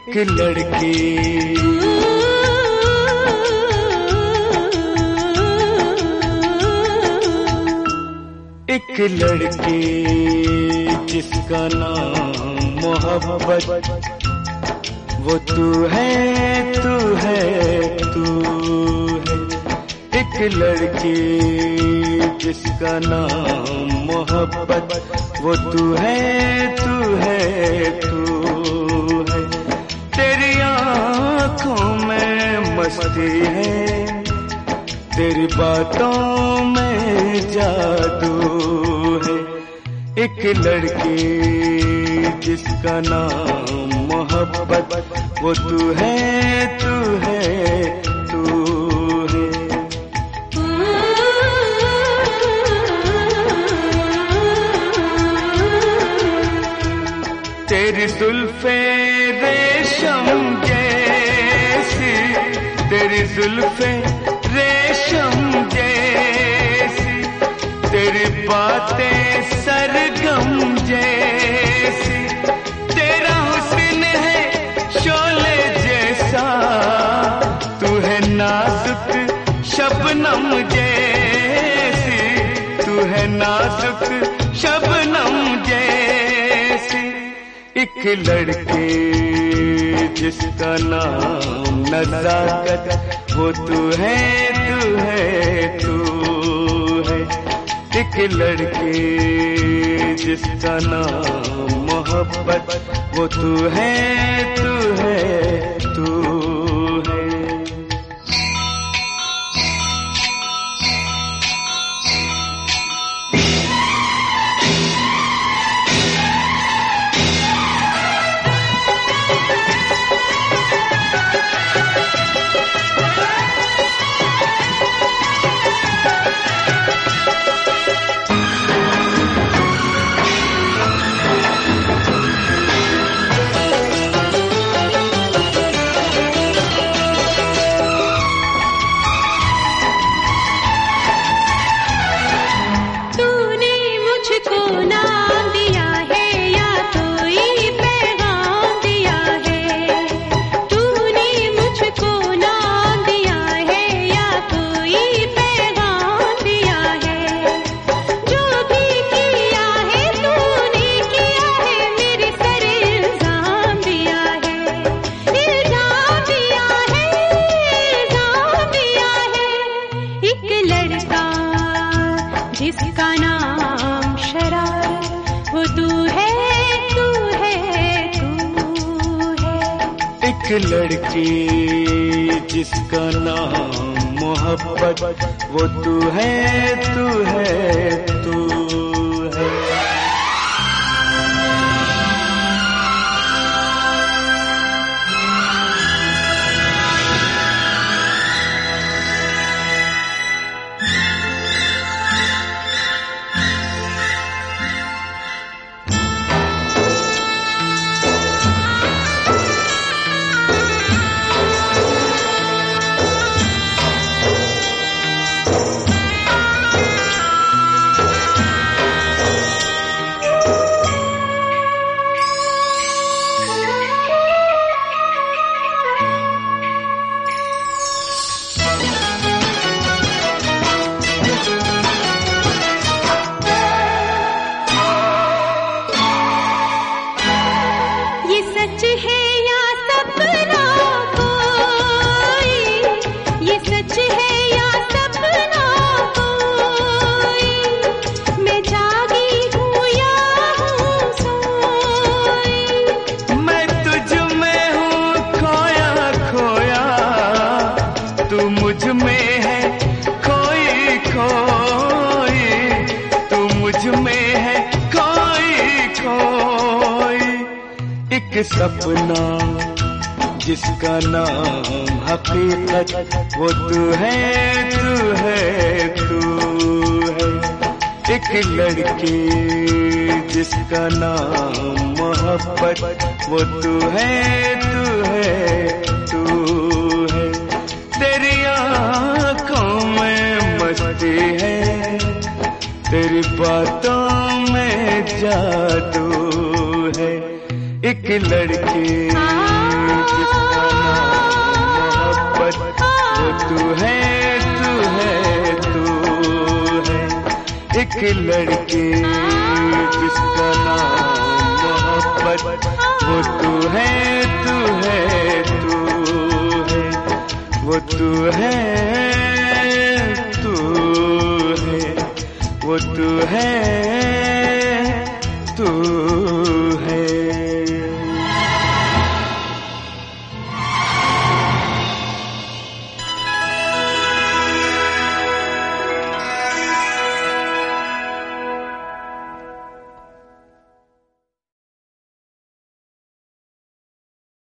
एक लड़की एक लड़की जिसका नाम मोहब्बत, वो तू है तू है तू है। एक लड़की जिसका नाम मोहब्बत, वो तू है तू है तू है। तेरी आँखों में मस्ती है, तेरी बातों में जादू है। एक लड़की जिसका नाम मोहब्बत, वो तू है तू है तू है। तेरी जुल्फे रेशम जैसी, तेरी जुल्फे रेशम जैसी, तेरी बातें सरगम जैसी। तेरा हुस्न है शोले जैसा, तू है नाजुक शबनम जैसी, तू है नाजुक शबनम जैसी। एक लड़की जिसका नाम नज़ाकत, वो तू है तू है तू है। एक लड़की जिसका नाम मोहब्बत, वो तू है तू है तू है। जिसका नाम शरारत, वो तू है तू है तू है। एक लड़की जिसका नाम मोहब्बत, वो तू है तू है तू है। सच है या सपना कोई, ये सच है या सपना कोई। मैं जागी हूँ या हूँ सोई, मैं तुझ में हूँ खोया खोया, तू मुझ में है खोई खोई, तू मुझ में है खोई खोई। एक सपना जिसका नाम हकीकत, वो तू है तू है तू है। एक लड़की जिसका नाम मोहब्बत, वो तू है तू है तू है। तेरी आँखों में मस्ती है, तेरी बातों में जादू है। एक लड़की जिसका नाम मोहब्बत, वो तू है, तू है, तू है। एक लड़की जिसका नाम मोहब्बत, वो तू है, तू है, तू है, वो तू है, तू है, वो तू है, तू है।